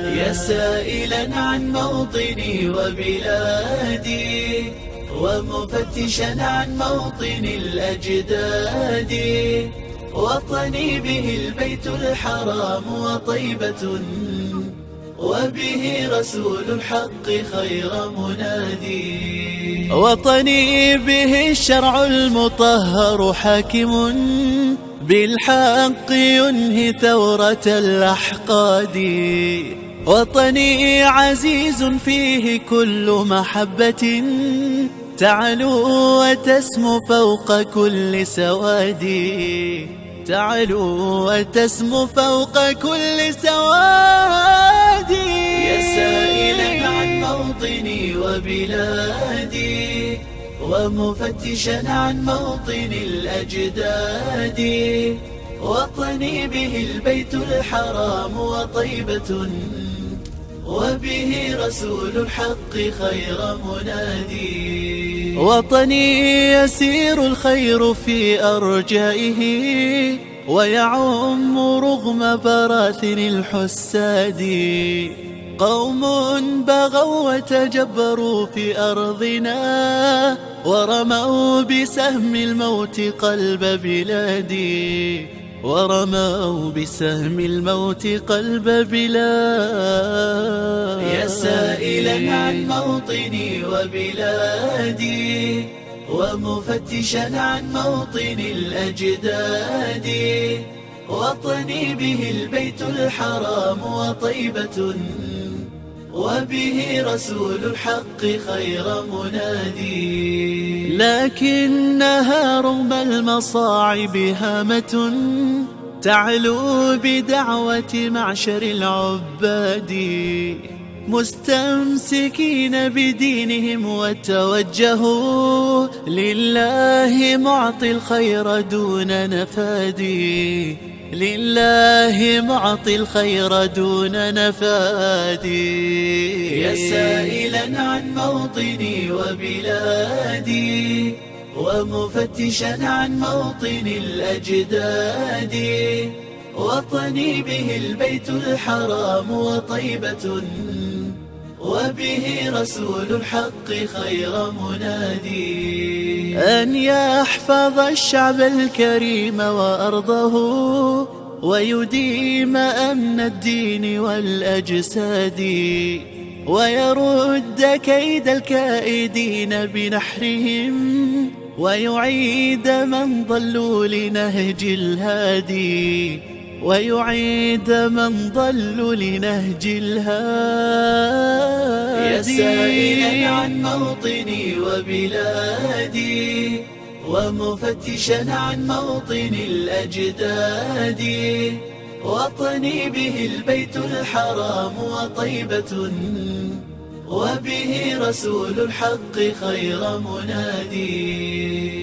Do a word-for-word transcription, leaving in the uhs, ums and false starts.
يا سائلا عن موطني وبلادي ومفتشا عن موطن الأجداد، وطني به البيت الحرام وطيبة، وبه رسول الحق خير منادي. وطني به الشرع المطهر حاكم، بالحق ينهي ثورة الأحقاد. وطني عزيز فيه كل محبة، تعلو وتسمو فوق كل سواد. تعلو وتسمو فوق كل سواد. يا سائلا عن موطني وبلادي ومفتشا عن موطن الأجداد، وطني به البيت الحرام وطيبة، وبه رسول الحق خير منادي. وطني يسير الخير في أرجائه، ويعم رغم براثن الحساد. قوم بغوا وتجبروا في أرضنا، ورموا بسهم الموت قلب بلادي. ورموا بسهم الموت قلب بلادي. يا سائلا عن موطني وبلادي ومفتشا عن موطن الأجداد، وطني به البيت الحرام وطيبة، وبه رسول الحق خير منادي. لكنها رغم المصاعب هامة، تعلو بدعوة معشر العباد، مستمسكين بدينهم وتوجهوا لله معطي الخير دون نفادي. لله معطي الخير دون نفادي. يا سائلا عن موطني وبلادي ومفتشا عن موطن الأجداد، وطني به البيت الحرام وطيبة، وبه رسول الحق خير منادي. أن يحفظ الشعب الكريم وأرضه، ويديم أمن الدين والأجساد، ويرد كيد الكائدين بنحرهم، ويعيد من ضلوا لنهج الهادي. ويعيد من ضلوا لنهج الهادي. يا سائلا عن موطني وبلادي ومفتشا عن موطن الأجداد، وطني به البيت الحرام وطيبة، وبه رسول الحق خير منادي.